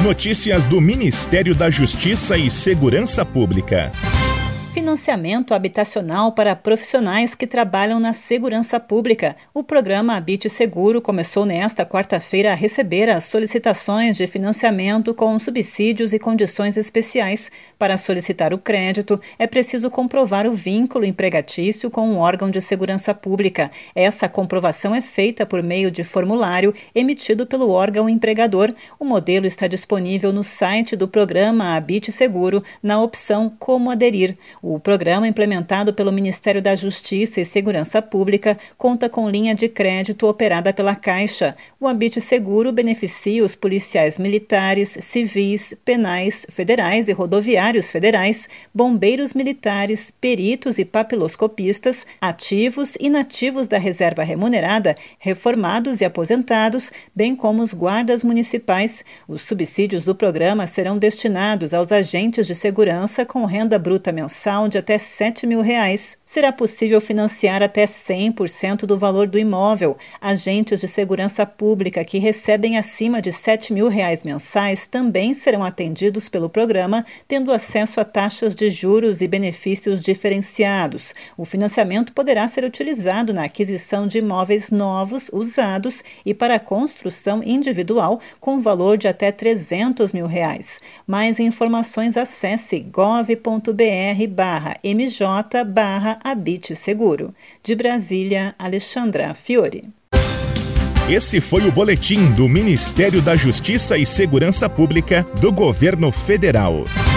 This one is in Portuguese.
Notícias do Ministério da Justiça e Segurança Pública. Financiamento habitacional para profissionais que trabalham na segurança pública. O programa Habite Seguro começou nesta quarta-feira a receber as solicitações de financiamento com subsídios e condições especiais. Para solicitar o crédito, é preciso comprovar o vínculo empregatício com um órgão de segurança pública. Essa comprovação é feita por meio de formulário emitido pelo órgão empregador. O modelo está disponível no site do programa Habite Seguro, na opção Como Aderir. O programa, implementado pelo Ministério da Justiça e Segurança Pública, conta com linha de crédito operada pela Caixa. O Habite Seguro beneficia os policiais militares, civis, penais, federais e rodoviários federais, bombeiros militares, peritos e papiloscopistas, ativos e inativos da reserva remunerada, reformados e aposentados, bem como os guardas municipais. Os subsídios do programa serão destinados aos agentes de segurança com renda bruta mensal de até R$ 7.000. Será possível financiar até 100% do valor do imóvel. Agentes de segurança pública que recebem acima de R$ 7.000 mensais também serão atendidos pelo programa, tendo acesso a taxas de juros e benefícios diferenciados. O financiamento poderá ser utilizado na aquisição de imóveis novos, usados e para a construção individual com valor de até R$ 300.000. Mais informações, acesse gov.br/mj/Habite Seguro. De Brasília, Alexandra Fiore. Esse foi o boletim do Ministério da Justiça e Segurança Pública do Governo Federal.